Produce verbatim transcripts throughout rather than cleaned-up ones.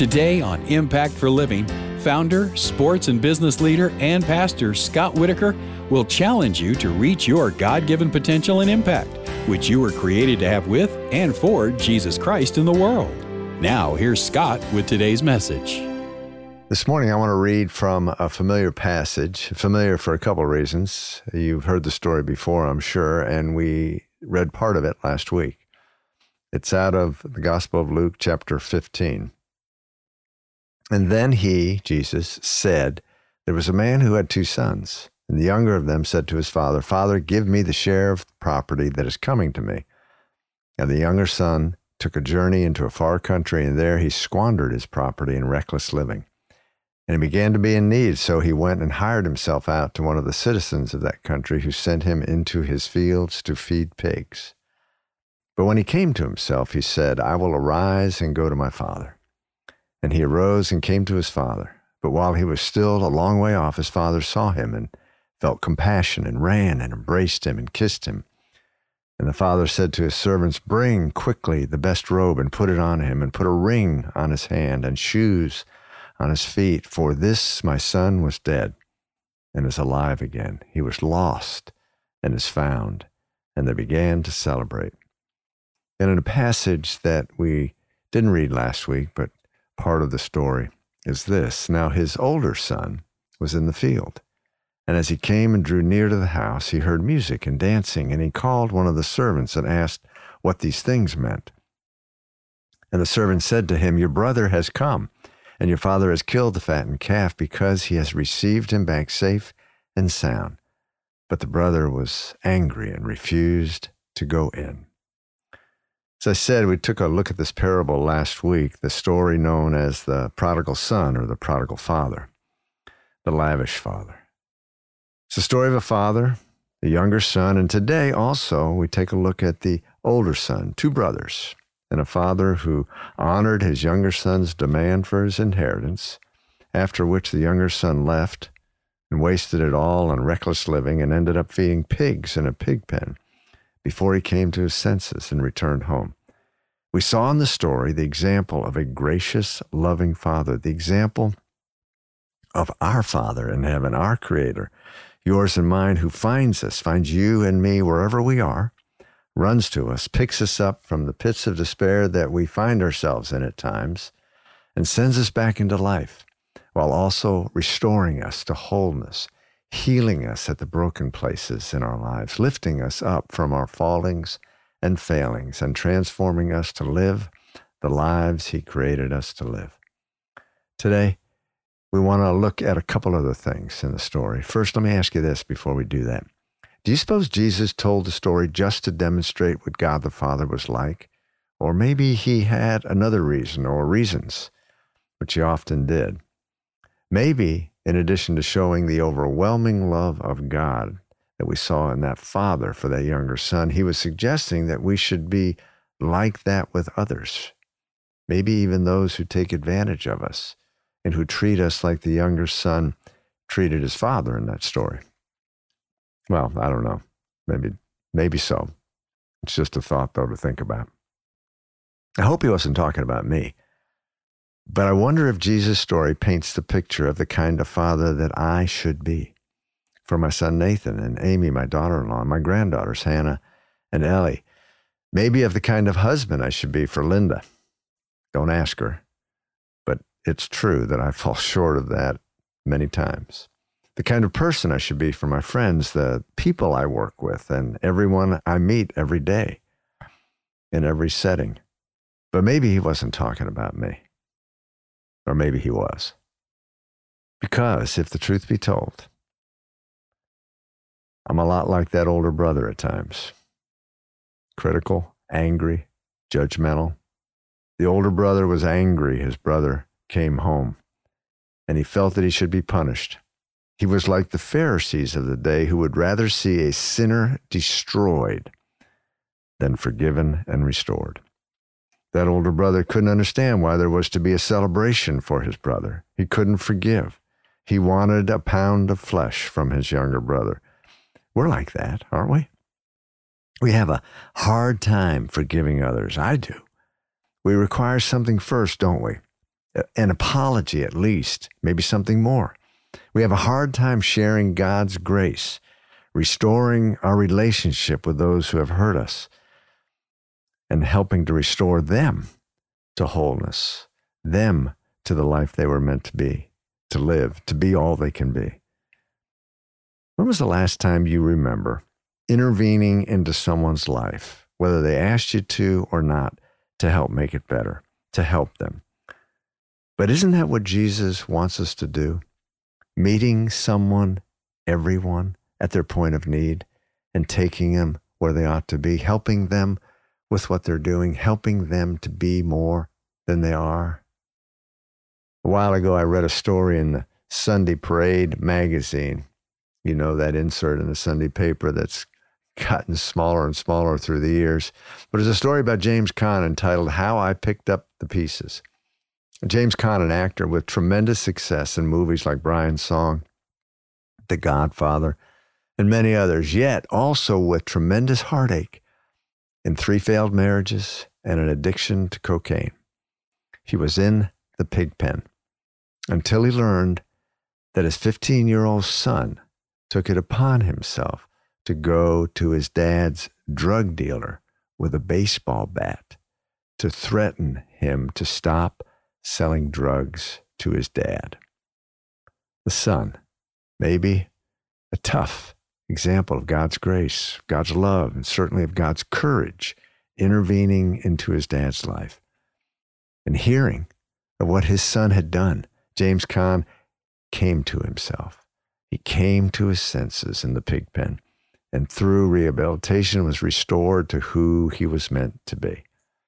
Today on Impact for Living, founder, sports and business leader, and pastor Scott Whitaker will challenge you to reach your God-given potential and impact, which you were created to have with and for Jesus Christ in the world. Now, here's Scott with today's message. This morning, I want to read from a familiar passage, familiar for a couple of reasons. You've heard the story before, I'm sure, and we read part of it last week. It's out of the Gospel of Luke, chapter fifteen. And then he, Jesus, said, there was a man who had two sons, and the younger of them said to his father, Father, give me the share of the property that is coming to me. And the younger son took a journey into a far country, and there he squandered his property in reckless living. And he began to be in need, so he went and hired himself out to one of the citizens of that country, who sent him into his fields to feed pigs. But when he came to himself, he said, I will arise and go to my father. And he arose and came to his father. But while he was still a long way off, his father saw him and felt compassion and ran and embraced him and kissed him. And the father said to his servants, bring quickly the best robe and put it on him, and put a ring on his hand and shoes on his feet. For this my son was dead and is alive again. He was lost and is found. And they began to celebrate. And in a passage that we didn't read last week, but part of the story is this. Now his older son was in the field, and as he came and drew near to the house, he heard music and dancing, and he called one of the servants and asked what these things meant. And the servant said to him, your brother has come, and your father has killed the fattened calf, because he has received him back safe and sound. But the brother was angry and refused to go in. As I said, we took a look at this parable last week, the story known as the prodigal son or the prodigal father, the lavish father. It's the story of a father, a younger son, and today also we take a look at the older son, two brothers, and a father who honored his younger son's demand for his inheritance, after which the younger son left and wasted it all on reckless living and ended up feeding pigs in a pig pen before he came to his senses and returned home. We saw in the story the example of a gracious, loving father, the example of our Father in heaven, our Creator, yours and mine, who finds us, finds you and me wherever we are, runs to us, picks us up from the pits of despair that we find ourselves in at times, and sends us back into life, while also restoring us to wholeness, healing us at the broken places in our lives, lifting us up from our fallings and failings, and transforming us to live the lives he created us to live. Today, we want to look at a couple other things in the story. First, let me ask you this before we do that. Do you suppose Jesus told the story just to demonstrate what God the Father was like? Or maybe he had another reason or reasons, which he often did. Maybe, in addition to showing the overwhelming love of God that we saw in that father for that younger son, he was suggesting that we should be like that with others, maybe even those who take advantage of us and who treat us like the younger son treated his father in that story. Well, I don't know. Maybe, maybe so. It's just a thought, though, to think about. I hope he wasn't talking about me. But I wonder if Jesus' story paints the picture of the kind of father that I should be for my son Nathan and Amy, my daughter-in-law, and my granddaughters Hannah and Ellie. Maybe of the kind of husband I should be for Linda. Don't ask her. But it's true that I fall short of that many times. The kind of person I should be for my friends, the people I work with, and everyone I meet every day in every setting. But maybe he wasn't talking about me. Or maybe he was. Because, if the truth be told, I'm a lot like that older brother at times. Critical, angry, judgmental. The older brother was angry his brother came home, and he felt that he should be punished. He was like the Pharisees of the day, who would rather see a sinner destroyed than forgiven and restored. That older brother couldn't understand why there was to be a celebration for his brother. He couldn't forgive. He wanted a pound of flesh from his younger brother. We're like that, aren't we? We have a hard time forgiving others. I do. We require something first, don't we? an apology at least, maybe something more. We have a hard time sharing God's grace, restoring our relationship with those who have hurt us, and helping to restore them to wholeness, them to the life they were meant to be, to live, to be all they can be. When was the last time you remember intervening into someone's life, whether they asked you to or not, to help make it better, to help them? But isn't that what Jesus wants us to do? Meeting someone, everyone, at their point of need and taking them where they ought to be, helping them with what they're doing, helping them to be more than they are. A while ago, I read a story in the Sunday Parade magazine. You know, that insert in the Sunday paper that's gotten smaller and smaller through the years. But it's a story about James Caan entitled How I Picked Up the Pieces. James Caan, an actor with tremendous success in movies like Brian's Song, The Godfather, and many others, yet also with tremendous heartache in three failed marriages and an addiction to cocaine. He was in the pig pen until he learned that his fifteen-year-old son took it upon himself to go to his dad's drug dealer with a baseball bat to threaten him to stop selling drugs to his dad. The son, maybe a tough example of God's grace, God's love, and certainly of God's courage intervening into his dad's life. And hearing of what his son had done, James Caan came to himself. He came to his senses in the pig pen, and through rehabilitation was restored to who he was meant to be.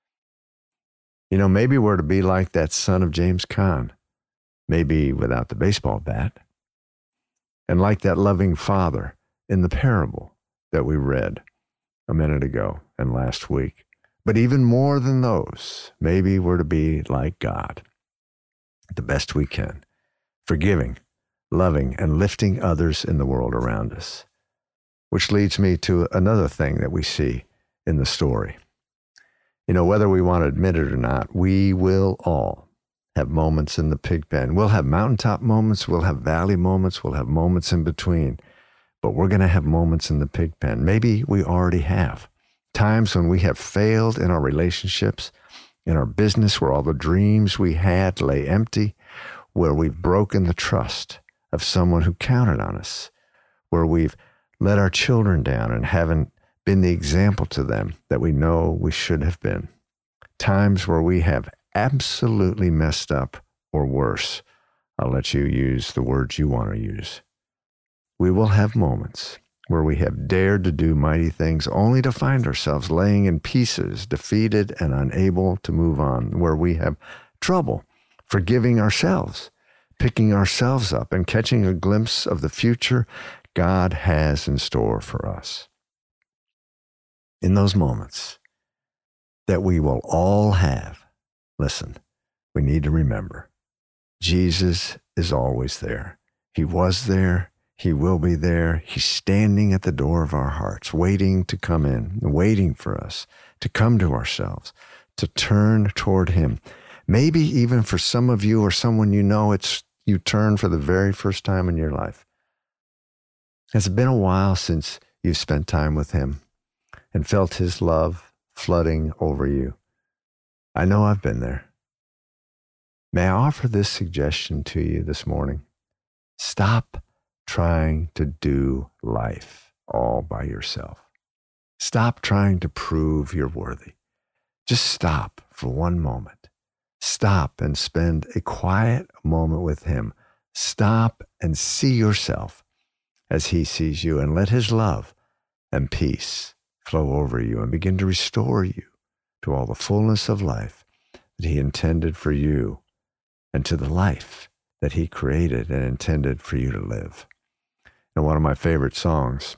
You know, maybe we're to be like that son of James Caan, maybe without the baseball bat, and like that loving father in the parable that we read a minute ago and last week. But even more than those, maybe we're to be like God, the best we can, forgiving, loving, and lifting others in the world around us. Which leads me to another thing that we see in the story. You know, whether we want to admit it or not, we will all have moments in the pig pen. We'll have mountaintop moments, we'll have valley moments, we'll have moments in between, but we're going to have moments in the pig pen. Maybe we already have. Times when we have failed in our relationships, in our business, where all the dreams we had lay empty, where we've broken the trust of someone who counted on us, where we've let our children down and haven't been the example to them that we know we should have been. Times where we have absolutely messed up, or worse. I'll let you use the words you want to use. We will have moments where we have dared to do mighty things only to find ourselves laying in pieces, defeated and unable to move on, where we have trouble forgiving ourselves, picking ourselves up, and catching a glimpse of the future God has in store for us. In those moments that we will all have, listen, we need to remember, Jesus is always there. He was there. He will be there. He's standing at the door of our hearts, waiting to come in, waiting for us to come to ourselves, to turn toward him. Maybe even for some of you or someone you know, it's you turn for the very first time in your life. Has it been a while since you've spent time with him and felt his love flooding over you? I know I've been there. May I offer this suggestion to you this morning? Stop trying to do life all by yourself. Stop trying to prove you're worthy. Just stop for one moment. Stop and spend a quiet moment with him. Stop and see yourself as he sees you, and let his love and peace flow over you and begin to restore you to all the fullness of life that he intended for you and to the life that he created and intended for you to live. And one of my favorite songs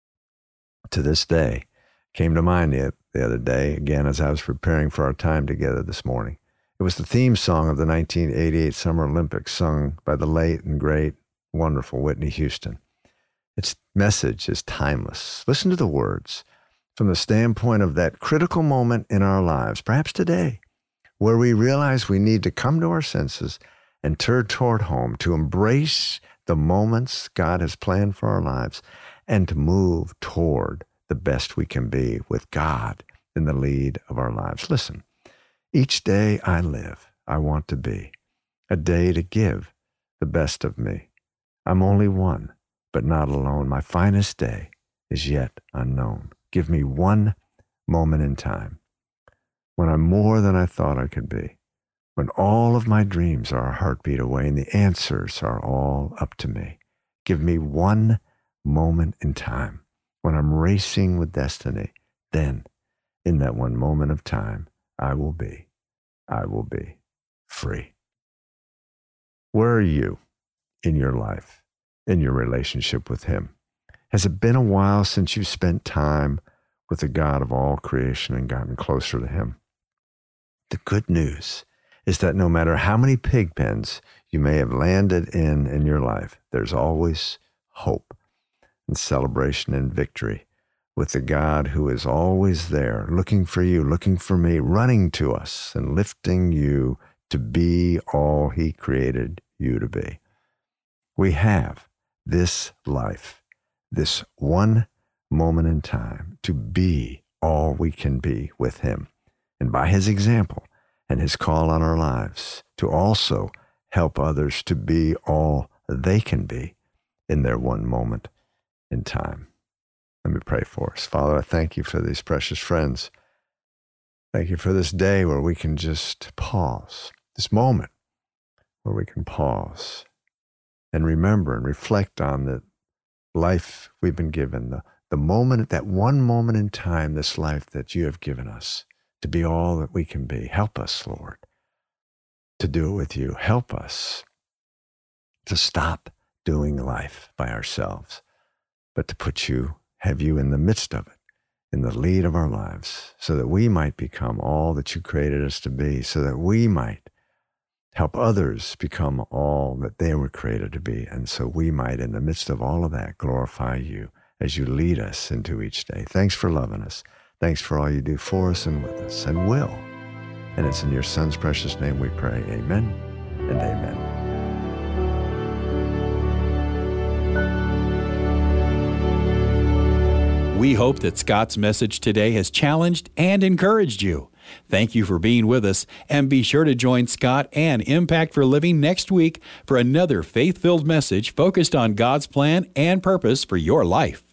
to this day came to mind the, the other day, again, as I was preparing for our time together this morning. It was the theme song of the nineteen eighty-eight Summer Olympics, sung by the late and great, wonderful Whitney Houston. Its message is timeless. Listen to the words from the standpoint of that critical moment in our lives, perhaps today, where we realize we need to come to our senses and turn toward home, to embrace the moments God has planned for our lives, and to move toward the best we can be with God in the lead of our lives. Listen, each day I live, I want to be a day to give the best of me. I'm only one, but not alone. My finest day is yet unknown. Give me one moment in time when I'm more than I thought I could be, when all of my dreams are a heartbeat away and the answers are all up to me. Give me one moment in time when I'm racing with destiny. Then, in that one moment of time, I will be, I will be free. Where are you in your life, in your relationship with Him? Has it been a while since you've spent time with the God of all creation and gotten closer to Him? The good news is that no matter how many pig pens you may have landed in in your life, there's always hope and celebration and victory with the God who is always there, looking for you, looking for me, running to us and lifting you to be all He created you to be. We have this life, this one moment in time to be all we can be with Him. And by His example and His call on our lives to also help others to be all they can be in their one moment in time. Let me pray for us. Father, I thank You for these precious friends. Thank You for this day where we can just pause, this moment where we can pause and remember and reflect on the life we've been given, the, the moment, that one moment in time, this life that You have given us to be all that we can be. Help us, Lord, to do it with You. Help us to stop doing life by ourselves, but to put You, have You in the midst of it, in the lead of our lives, so that we might become all that You created us to be, so that we might help others become all that they were created to be, and so we might, in the midst of all of that, glorify You as You lead us into each day. Thanks for loving us. Thanks for all You do for us and with us, and will. And it's in Your Son's precious name we pray. Amen and amen. We hope that Scott's message today has challenged and encouraged you. Thank you for being with us, and be sure to join Scott and Impact for Living next week for another faith-filled message focused on God's plan and purpose for your life.